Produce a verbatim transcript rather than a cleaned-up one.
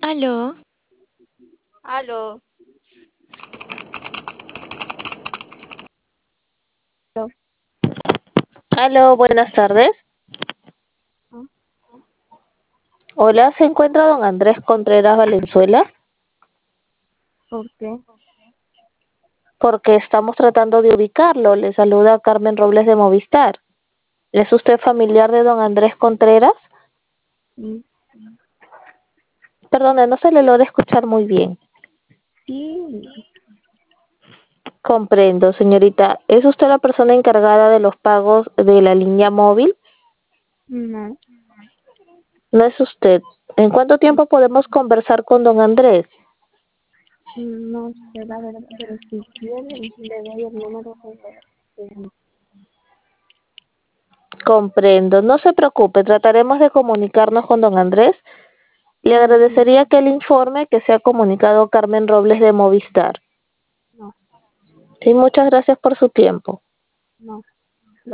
Aló, Aló. Aló. Aló, buenas tardes. Ah, Hola, ¿se encuentra don Andrés Contreras Valenzuela? ¿por qué? Porque estamos tratando de ubicarlo. Le saluda Carmen Robles de Movistar. ¿Es usted familiar de don Andrés Contreras? Sí, Perdone, no se le logra escuchar muy bien. sí, Comprendo, señorita. ¿Es usted la persona encargada de los pagos de la línea móvil? no, No es usted. ¿En cuánto tiempo podemos conversar con don Andrés? no sé la verdad, pero si quieren, le doy el número de... de- Comprendo. No se preocupe, trataremos de comunicarnos con don Andrés. Le Mm, agradecería que le informe que se ha comunicado Carmen Robles de Movistar. No, Sí, muchas gracias por su tiempo. no.